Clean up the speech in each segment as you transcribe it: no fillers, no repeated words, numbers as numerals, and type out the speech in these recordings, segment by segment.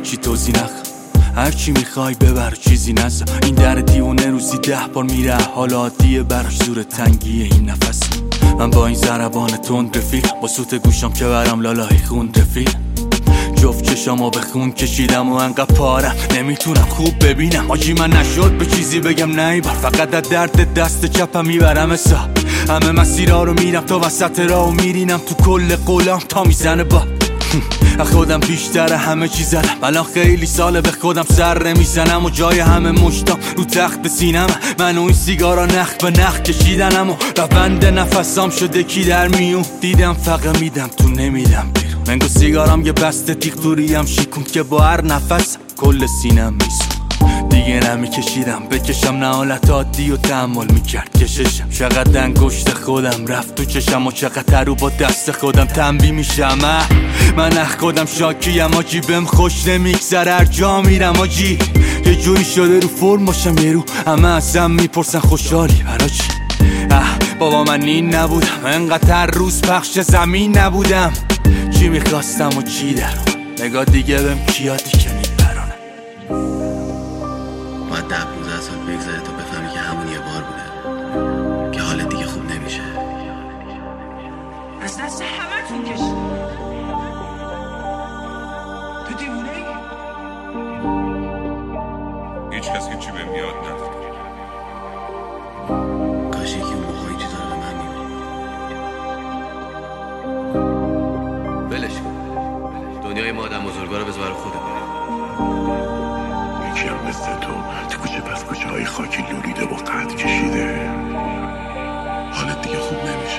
چی توضیح نخوام، هر چی میخوای ببر چیزی نزا. این در دیوونه روزی 10 بار میره، حالا عادیه براش زور تنگیه این نفس. من با این ضربان تند رفیق، با سوت گوشم که برام لالای خون رفیق. جفت چشامو به خون کشیدم و انقدر پارم نمیتونم خوب ببینم. آجی من نشد به چیزی بگم نه ایبار، فقط از درد دست چپم میبرم حساب. همه مسیرها رو میرم تا وسط راه و میرینم تو کل قولام تا میزنه با خودم بیشتر همه چیز زدم. الان خیلی ساله به خودم سر نمیزنم و جای همه مشتام رو تخت سینم. من و این سیگارا نخ به نخ کشیدنم و روند نفسام شده کی در میون. دیدم فقط میدم تو نمیدم بیرون. منگو سیگارام یه بسته تیغ توریم شیکون که با هر نفس کل سینم میسون. دیگه نمیکشیدم بکشم، نه حالت عادی و تحمل میکرد کششم. چقدر انگشت خودم رفت تو چشم و چقدر رو با دست خودم تنبیه میشم. من اخ خودم شاکیم آجی، بهم خوش نمیگذره هر جا میرم آجی. یه جوری شده رو فرم باشم یه رو همه ازم میپرسن خوشحالی برا چی. بابا من این نبودم، انقدر هر روز پخش زمین نبودم. چی میخواستم و چی در نگاه دیگه بهم کیادی که میبرانم. باید 10-15 سال بگذره تا بفهمی که همون یه بار بوده، که حالت دیگه خوب نمیشه. از دست همه تون کشید. تو دیوونه ای؟ هیچ کس که چی بهم یاد نداره. کاش یکی اون موقع این چیزا رو به من میگفت. ولش کن، دنیای ما آدم بزرگا رو بذار خودمون. یکی هم مثل تو کوچه پس کوچه های خاکی لولیده و قد کشیده، حالت دیگه خوب نمیشه.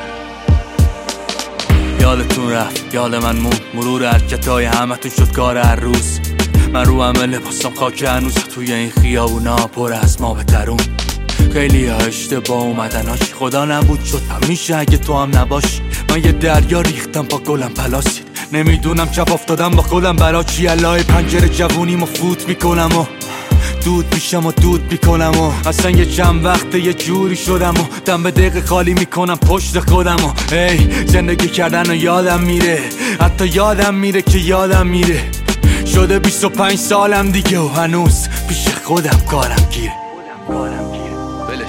یادتون رفت، یاد من مون، مرور حرکتای همتون شد کار هر روز. من رو همه لباسم خاک هنوز، توی این خیابونا پر از ما بترون. خیلی ها اشتباه اومدن هاش، خدا نبود شد همیشه اگه تو هم نباشی. من یه دریا ریختم با گلم پلاسید، نمیدونم چپ افتادم با خودم برا چی. الهی پنجره جوونیمو فوت میکنم و دود میشم و دود میکنم و اصلا یه چند وقته یه جوری شدم و دم به دقیقه خالی میکنم پشت خودم و زندگی کردن و یادم میره، حتی یادم میره که یادم میره. شده 25 سالم دیگه و هنوز پیش خودم کارم گیره. ولش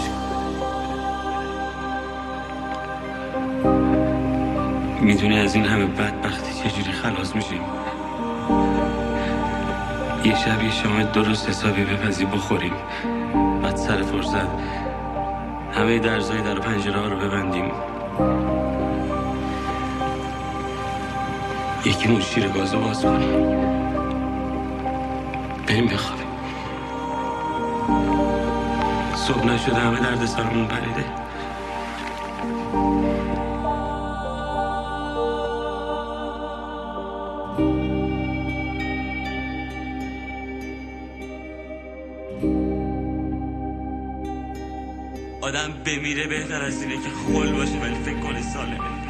میدونی از این همه بدبختی چجوری خلاص میشیم؟ یه شب یه شام درست حسابی بپزی بخوریم، بعد سر فرصت همه درزای در و پنجره ها رو ببندیم، یکی مون شیر گازو باز کنیم، بریم بخوابیم. صبح نشده همه درد سرمون پریده. آدم بمیره بهتر از اینه که خل باشه ولی فکر کنه سالمه.